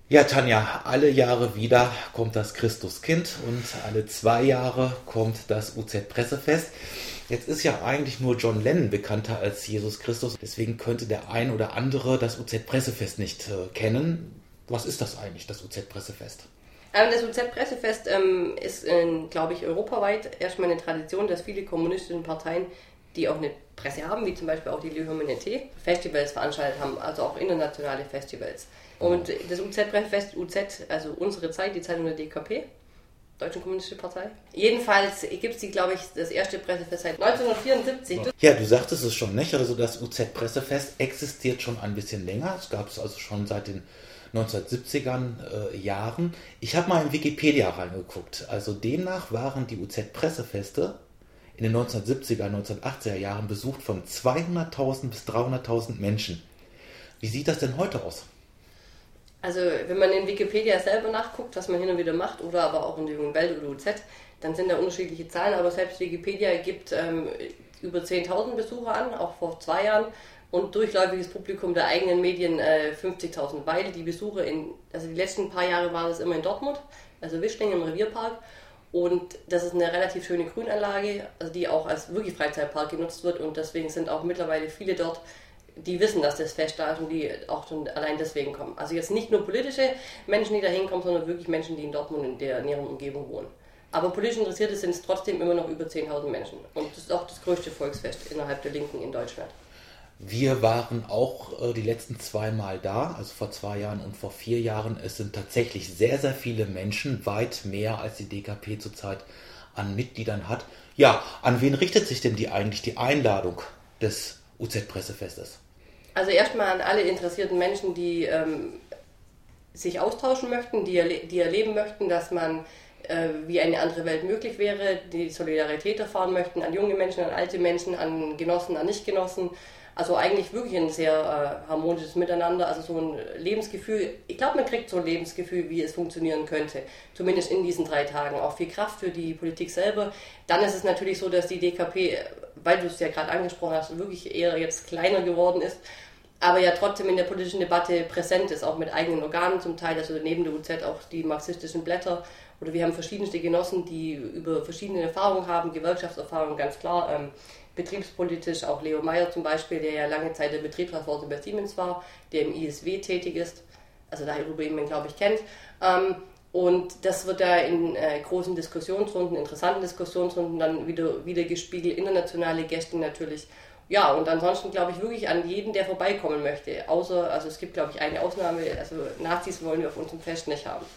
Ja, Tanja, alle Jahre wieder kommt das Christuskind und alle 2 Jahre kommt das UZ-Pressefest. Jetzt ist ja eigentlich nur John Lennon bekannter als Jesus Christus, deswegen könnte der ein oder andere das UZ-Pressefest nicht kennen. Was ist das eigentlich, das UZ-Pressefest? Das UZ-Pressefest ist, glaube ich, europaweit erstmal eine Tradition, dass viele kommunistische Parteien, die auch eine Presse haben, wie zum Beispiel auch die Le Humanité, Festivals veranstaltet haben, also auch internationale Festivals. Und das UZ-Pressefest, also unsere Zeit, die Zeitung der DKP, Deutsche Kommunistische Partei. Jedenfalls gibt es glaube ich, das erste Pressefest seit 1974. Ja, du sagtest es schon, nicht? Also das UZ-Pressefest existiert schon ein bisschen länger. Es gab es also schon seit den 1970er Jahren. Ich habe mal in Wikipedia reingeguckt. Also demnach waren die UZ-Pressefeste in den 1970er, 1980er Jahren besucht von 200.000 bis 300.000 Menschen. Wie sieht das denn heute aus? Also wenn man in Wikipedia selber nachguckt, was man hin und wieder macht, oder aber auch in der Jungen Welt oder UZ, dann sind da unterschiedliche Zahlen, aber selbst Wikipedia gibt über 10.000 Besucher an, auch vor 2 Jahren, und durchläufiges Publikum der eigenen Medien 50.000, weil die Besucher also die letzten paar Jahre waren es immer in Dortmund, also Wischlingen im Revierpark, und das ist eine relativ schöne Grünanlage, also die auch als wirklich Freizeitpark genutzt wird, und deswegen sind auch mittlerweile viele dort, die wissen, dass das Fest da ist und die auch schon allein deswegen kommen. Also jetzt nicht nur politische Menschen, die da hinkommen, sondern wirklich Menschen, die in Dortmund in der näheren Umgebung wohnen. Aber politisch Interessierte sind es trotzdem immer noch über 10.000 Menschen. Und das ist auch das größte Volksfest innerhalb der Linken in Deutschland. Wir waren auch die letzten 2 Mal da, also vor 2 Jahren und vor 4 Jahren. Es sind tatsächlich sehr, sehr viele Menschen, weit mehr als die DKP zurzeit an Mitgliedern hat. Ja, an wen richtet sich denn eigentlich die Einladung des UZ-Pressefestes? Also erstmal an alle interessierten Menschen, die sich austauschen möchten, die erleben möchten, dass man wie eine andere Welt möglich wäre, die Solidarität erfahren möchten, an junge Menschen, an alte Menschen, an Genossen, an Nichtgenossen. Also eigentlich wirklich ein sehr harmonisches Miteinander, also so ein Lebensgefühl. Ich glaube, man kriegt so ein Lebensgefühl, wie es funktionieren könnte, zumindest in diesen 3 Tagen. Auch viel Kraft für die Politik selber. Dann ist es natürlich so, dass die DKP, weil du es ja gerade angesprochen hast, wirklich eher jetzt kleiner geworden ist, aber ja trotzdem in der politischen Debatte präsent ist, auch mit eigenen Organen zum Teil, also neben der UZ auch die marxistischen Blätter, oder wir haben verschiedenste Genossen, die über verschiedene Erfahrungen haben, Gewerkschaftserfahrungen ganz klar, betriebspolitisch, auch Leo Meyer zum Beispiel, der ja lange Zeit der Betriebsratsvorsitzende bei Siemens war, der im ISW tätig ist, also darüber ihn, glaube ich, kennt. Und das wird da in großen Diskussionsrunden, interessanten Diskussionsrunden dann wieder gespiegelt, internationale Gäste natürlich. Ja, und ansonsten glaube ich wirklich an jeden, der vorbeikommen möchte. Außer, also es gibt glaube ich eine Ausnahme, also Nazis wollen wir auf unserem Fest nicht haben.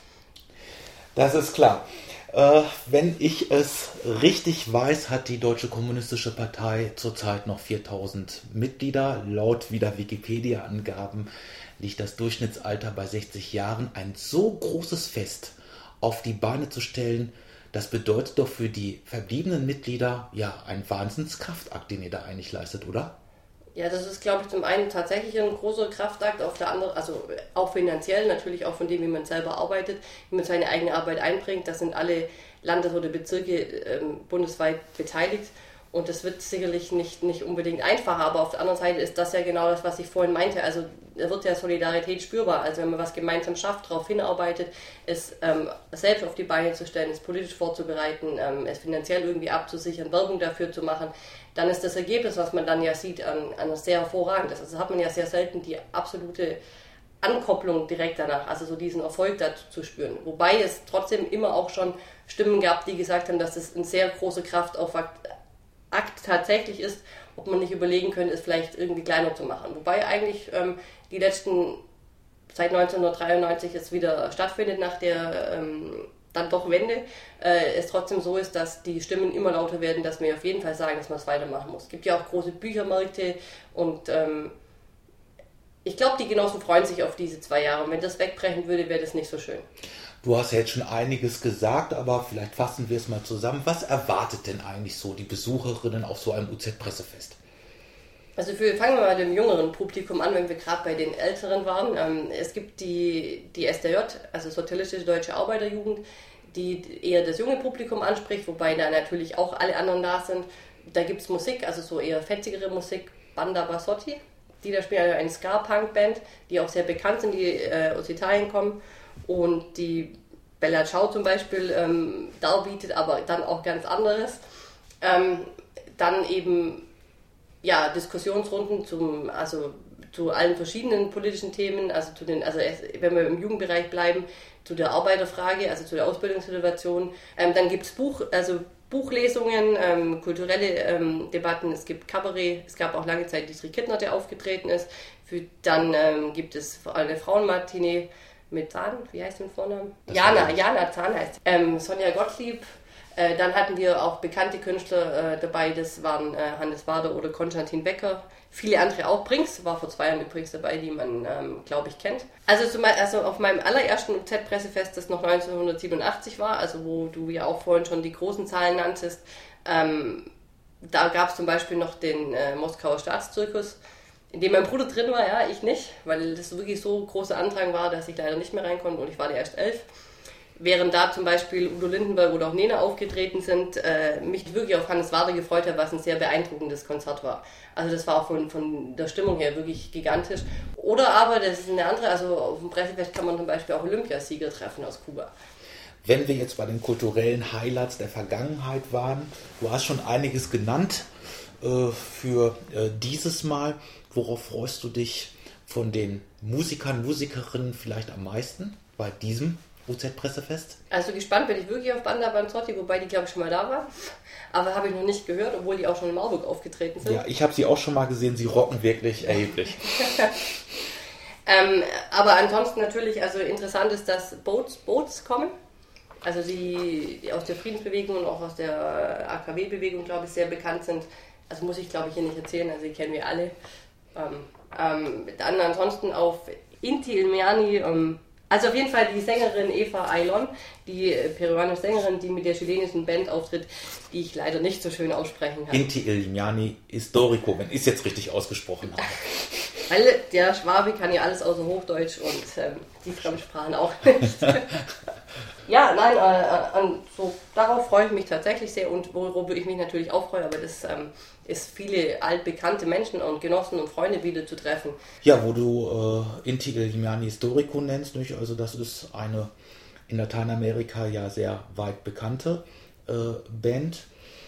Das ist klar. Wenn ich es richtig weiß, hat die Deutsche Kommunistische Partei zurzeit noch 4.000 Mitglieder. Laut wieder Wikipedia-Angaben liegt das Durchschnittsalter bei 60 Jahren. Ein so großes Fest auf die Beine zu stellen, das bedeutet doch für die verbliebenen Mitglieder ja einen Wahnsinnskraftakt, den ihr da eigentlich leistet, oder? Ja, das ist, glaube ich, zum einen tatsächlich ein großer Kraftakt, auf der anderen, also auch finanziell, natürlich auch von dem, wie man selber arbeitet, wie man seine eigene Arbeit einbringt. Da sind alle Landes- oder Bezirke bundesweit beteiligt. Und das wird sicherlich nicht unbedingt einfacher, aber auf der anderen Seite ist das ja genau das, was ich vorhin meinte. Also da wird ja Solidarität spürbar. Also wenn man was gemeinsam schafft, darauf hinarbeitet, es selbst auf die Beine zu stellen, es politisch vorzubereiten, es finanziell irgendwie abzusichern, Werbung dafür zu machen, dann ist das Ergebnis, was man dann ja sieht, an sehr hervorragend. Also hat man ja sehr selten die absolute Ankopplung direkt danach, also so diesen Erfolg dazu zu spüren. Wobei es trotzdem immer auch schon Stimmen gab, die gesagt haben, dass es ein sehr großer Kraftaufwand tatsächlich ist, ob man nicht überlegen könnte, es vielleicht irgendwie kleiner zu machen. Wobei eigentlich die letzten, seit 1993 es wieder stattfindet, nach der dann doch Wende, es trotzdem so ist, dass die Stimmen immer lauter werden, dass wir auf jeden Fall sagen, dass man es weitermachen muss. Es gibt ja auch große Büchermärkte und ich glaube, die Genossen freuen sich auf diese 2 Jahre. Und wenn das wegbrechen würde, wäre das nicht so schön. Du hast ja jetzt schon einiges gesagt, aber vielleicht fassen wir es mal zusammen. Was erwartet denn eigentlich so die Besucherinnen auf so einem UZ-Pressefest? Also fangen wir mal mit dem jüngeren Publikum an, wenn wir gerade bei den Älteren waren. Es gibt die SDJ, also Sozialistische Deutsche Arbeiterjugend, die eher das junge Publikum anspricht, wobei da natürlich auch alle anderen da sind. Da gibt es Musik, also so eher fetzigere Musik, Banda Bassotti. Die da spielen, also eine Ska-Punk-Band, die auch sehr bekannt sind, die aus Italien kommen. Und die Bella Ciao zum Beispiel darbietet, aber dann auch ganz anderes. Dann eben ja, Diskussionsrunden zu allen verschiedenen politischen Themen, wenn wir im Jugendbereich bleiben, zu der Arbeiterfrage, also zu der Ausbildungssituation. Dann gibt es Buchlesungen, kulturelle Debatten, es gibt Kabarett, es gab auch lange Zeit Dietrich Kittner, der aufgetreten ist. Dann gibt es eine Frauenmatinee mit Zahn, wie heißt sie mit Vornamen? Jana Zahn heißt Sonja Gottlieb. Dann hatten wir auch bekannte Künstler dabei, das waren Hannes Wader oder Konstantin Becker. Viele andere auch. Brinks war vor 2 Jahren übrigens dabei, die man, glaube ich, kennt. Also auf meinem allerersten UZ-Pressefest, das noch 1987 war, also wo du ja auch vorhin schon die großen Zahlen nanntest, da gab es zum Beispiel noch den Moskauer Staatszirkus, in dem mein Bruder drin war, ja, ich nicht, weil das wirklich so großer Andrang war, dass ich leider nicht mehr rein konnte und ich war erst 11. Während da zum Beispiel Udo Lindenberg oder auch Nena aufgetreten sind, mich wirklich auf Hannes Wader gefreut hat, was ein sehr beeindruckendes Konzert war. Also das war auch von der Stimmung her wirklich gigantisch. Oder aber, das ist eine andere, also auf dem Pressefest kann man zum Beispiel auch Olympiasieger treffen aus Kuba. Wenn wir jetzt bei den kulturellen Highlights der Vergangenheit waren, du hast schon einiges genannt für dieses Mal. Worauf freust du dich von den Musikern, Musikerinnen vielleicht am meisten bei diesem UZ-Pressefest? Also gespannt bin ich wirklich auf Banda Banzotti, wobei die, glaube ich, schon mal da war. Aber habe ich noch nicht gehört, obwohl die auch schon in Marburg aufgetreten sind. Ja, ich habe sie auch schon mal gesehen, sie rocken wirklich erheblich. Aber ansonsten natürlich, also interessant ist, dass Boats kommen. Also die aus der Friedensbewegung und auch aus der AKW-Bewegung, glaube ich, sehr bekannt sind. Also muss ich, glaube ich, hier nicht erzählen, also die kennen wir alle. Dann ansonsten auf Inti Ilmiani, also auf jeden Fall die Sängerin Eva Ailon, die peruanische Sängerin, die mit der chilenischen Band auftritt, die ich leider nicht so schön aussprechen kann. Inti Ilmiani Historico, wenn ich es jetzt richtig ausgesprochen habe. Weil der Schwabe kann ja alles außer Hochdeutsch und die Fremdsprachen auch nicht. Ja, nein, so, darauf freue ich mich tatsächlich sehr und worüber ich mich natürlich auch freue, aber das ist viele altbekannte Menschen und Genossen und Freunde wieder zu treffen. Ja, wo du Inti Ilmiani Historico nennst, nicht? Also das ist eine in Lateinamerika ja sehr weit bekannte Band.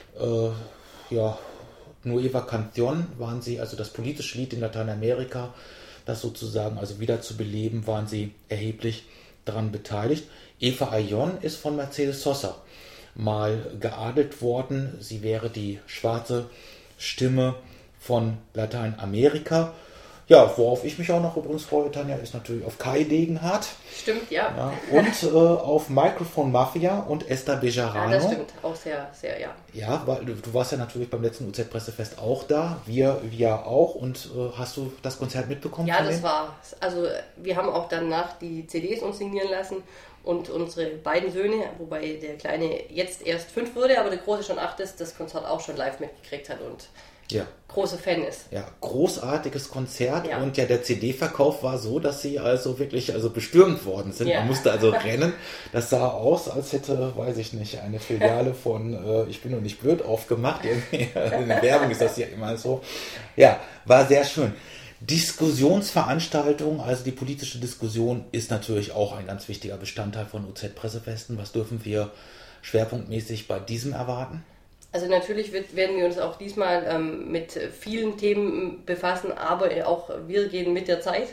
Ja, Nueva Canción waren sie, also das politische Lied in Lateinamerika, das sozusagen also wieder zu beleben, waren sie erheblich daran beteiligt. Eva Ailon ist von Mercedes Sosa mal geadelt worden. Sie wäre die schwarze Stimme von Lateinamerika. Ja, worauf ich mich auch noch übrigens freue, Tanja, ist natürlich auf Kai Degenhardt. Stimmt, ja. Ja, und auf Microphone Mafia und Esther Bejarano. Ja, das stimmt. Auch sehr, sehr, ja. Ja, weil du warst ja natürlich beim letzten UZ-Pressefest auch da. Wir auch. Und hast du das Konzert mitbekommen? Ja, das war, also wir haben auch danach die CDs uns signieren lassen und unsere beiden Söhne, wobei der Kleine jetzt erst 5 wurde, aber der Große schon 8 ist, das Konzert auch schon live mitgekriegt hat und ja, großer Fan ist. Ja, großartiges Konzert. Ja. Und ja, der CD-Verkauf war so, dass sie also wirklich bestürmt worden sind. Ja. Man musste also rennen. Das sah aus, als hätte, weiß ich nicht, eine Filiale von Ich bin nur nicht blöd aufgemacht. Irgendwie in der Werbung ist das ja immer so. Ja, war sehr schön. Diskussionsveranstaltungen, also die politische Diskussion ist natürlich auch ein ganz wichtiger Bestandteil von UZ-Pressefesten. Was dürfen wir schwerpunktmäßig bei diesem erwarten? Also natürlich werden wir uns auch diesmal mit vielen Themen befassen, aber auch wir gehen mit der Zeit.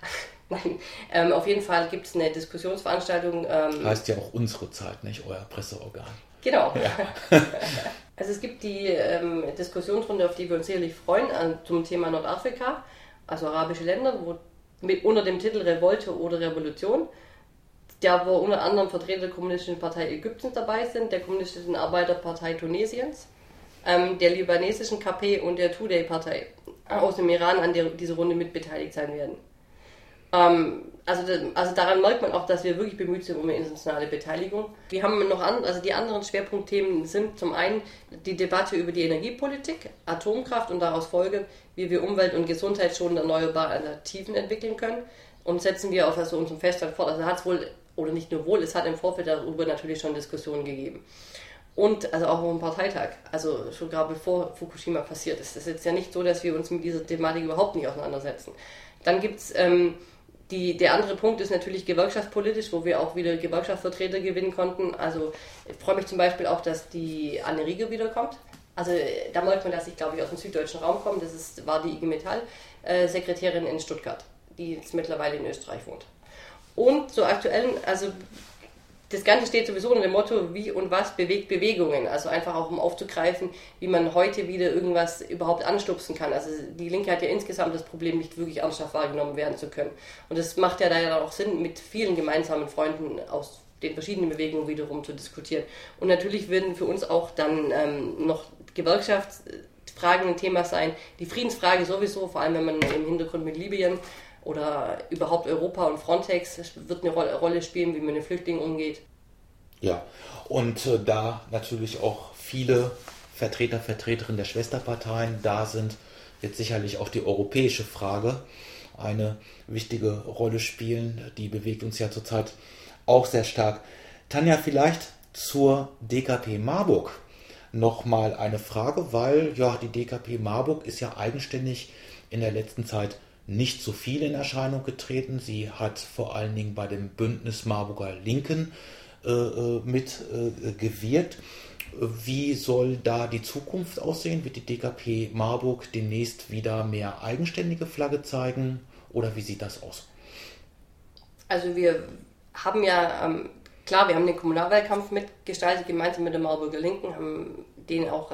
Nein, auf jeden Fall gibt es eine Diskussionsveranstaltung. Heißt ja auch unsere Zeit, nicht euer Presseorgan. Genau. Ja. Also es gibt die Diskussionsrunde, auf die wir uns sicherlich freuen, zum Thema Nordafrika, also arabische Länder, unter dem Titel Revolte oder Revolution. Da wo unter anderem Vertreter der Kommunistischen Partei Ägyptens dabei sind, der Kommunistischen Arbeiterpartei Tunesiens, der libanesischen KP und der Tudeh-Partei aus dem Iran, an der diese Runde mitbeteiligt sein werden. Also daran merkt man auch, dass wir wirklich bemüht sind um eine internationale Beteiligung. Wir haben noch die anderen Schwerpunktthemen sind zum einen die Debatte über die Energiepolitik, Atomkraft und daraus folgend, wie wir umwelt- und gesundheitsschonende erneuerbare Alternativen entwickeln können. Und setzen wir auf unserem Feststand fort. Also hat es wohl, oder nicht nur wohl, es hat im Vorfeld darüber natürlich schon Diskussionen gegeben. Und also auch auf dem Parteitag, also schon gerade bevor Fukushima passiert ist. Es ist jetzt ja nicht so, dass wir uns mit dieser Thematik überhaupt nicht auseinandersetzen. Dann gibt es der andere Punkt ist natürlich gewerkschaftspolitisch, wo wir auch wieder Gewerkschaftsvertreter gewinnen konnten. Also ich freue mich zum Beispiel auch, dass die Anne Rieger wiederkommt. Also da merkt man, dass ich, glaube ich, aus dem süddeutschen Raum komme. War die IG Metall Sekretärin in Stuttgart, die jetzt mittlerweile in Österreich wohnt. Und zur aktuellen, also das Ganze steht sowieso unter dem Motto, wie und was bewegt Bewegungen. Also einfach auch, um aufzugreifen, wie man heute wieder irgendwas überhaupt anstupsen kann. Also die Linke hat ja insgesamt das Problem, nicht wirklich ernsthaft wahrgenommen werden zu können. Und das macht ja da ja auch Sinn, mit vielen gemeinsamen Freunden aus den verschiedenen Bewegungen wiederum zu diskutieren. Und natürlich werden für uns auch dann noch Gewerkschaftsfragen ein Thema sein. Die Friedensfrage sowieso, vor allem wenn man im Hintergrund mit Libyen oder überhaupt Europa und Frontex wird eine Rolle spielen, wie man mit Flüchtlingen umgeht. Ja, und da natürlich auch viele Vertreterinnen der Schwesterparteien da sind, wird sicherlich auch die europäische Frage eine wichtige Rolle spielen. Die bewegt uns ja zurzeit auch sehr stark. Tanja, vielleicht zur DKP Marburg nochmal eine Frage, weil ja die DKP Marburg ist ja eigenständig in der letzten Zeit nicht so viel in Erscheinung getreten. Sie hat vor allen Dingen bei dem Bündnis Marburger Linken mitgewirkt. Wie soll da die Zukunft aussehen? Wird die DKP Marburg demnächst wieder mehr eigenständige Flagge zeigen? Oder wie sieht das aus? Also wir haben ja, klar, wir haben den Kommunalwahlkampf mitgestaltet, gemeinsam mit der Marburger Linken, haben den auch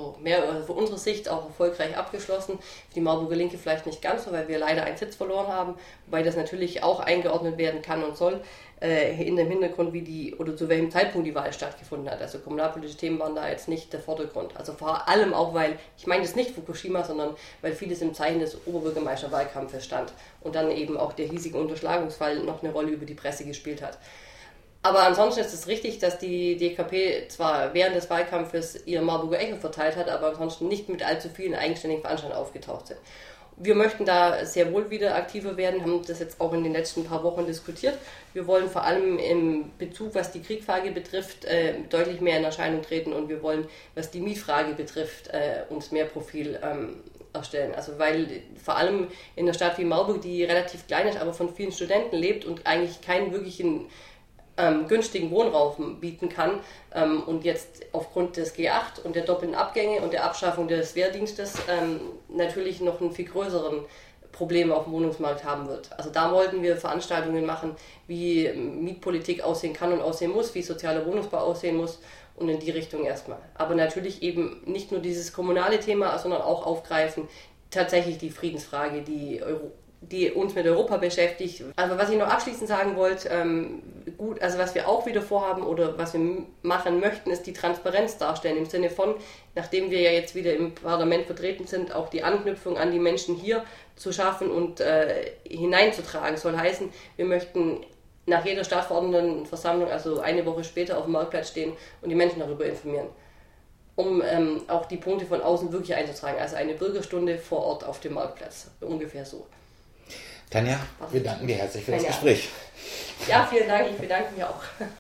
von unserer Sicht auch erfolgreich abgeschlossen. Für die Marburger Linke vielleicht nicht ganz so, weil wir leider einen Sitz verloren haben, wobei das natürlich auch eingeordnet werden kann und soll, in dem Hintergrund, zu welchem Zeitpunkt die Wahl stattgefunden hat. Also kommunalpolitische Themen waren da jetzt nicht der Vordergrund. Also vor allem auch, weil, ich meine das nicht Fukushima, sondern weil vieles im Zeichen des Oberbürgermeisterwahlkampfes stand und dann eben auch der hiesige Unterschlagungsfall noch eine Rolle über die Presse gespielt hat. Aber ansonsten ist es richtig, dass die DKP zwar während des Wahlkampfes ihr Marburger Echo verteilt hat, aber ansonsten nicht mit allzu vielen eigenständigen Veranstaltungen aufgetaucht sind. Wir möchten da sehr wohl wieder aktiver werden, haben das jetzt auch in den letzten paar Wochen diskutiert. Wir wollen vor allem im Bezug, was die Kriegfrage betrifft, deutlich mehr in Erscheinung treten und wir wollen, was die Mietfrage betrifft, uns mehr Profil erstellen. Also weil vor allem in einer Stadt wie Marburg, die relativ klein ist, aber von vielen Studenten lebt und eigentlich keinen wirklichen günstigen Wohnraum bieten kann und jetzt aufgrund des G8 und der doppelten Abgänge und der Abschaffung des Wehrdienstes natürlich noch einen viel größeren Problem auf dem Wohnungsmarkt haben wird. Also da wollten wir Veranstaltungen machen, wie Mietpolitik aussehen kann und aussehen muss, wie sozialer Wohnungsbau aussehen muss und in die Richtung erstmal. Aber natürlich eben nicht nur dieses kommunale Thema, sondern auch aufgreifen, tatsächlich die Friedensfrage, die uns mit Europa beschäftigt. Also was ich noch abschließend sagen wollte, also was wir auch wieder vorhaben oder was wir machen möchten, ist die Transparenz darstellen, im Sinne von, nachdem wir ja jetzt wieder im Parlament vertreten sind, auch die Anknüpfung an die Menschen hier zu schaffen und hineinzutragen. Soll heißen, wir möchten nach jeder Stadtverordnetenversammlung, also eine Woche später, auf dem Marktplatz stehen und die Menschen darüber informieren, um auch die Punkte von außen wirklich einzutragen. Also eine Bürgerstunde vor Ort auf dem Marktplatz, ungefähr so. Tanja, wir danken dir herzlich für das Gespräch. Ja, vielen Dank, ich bedanke mich auch.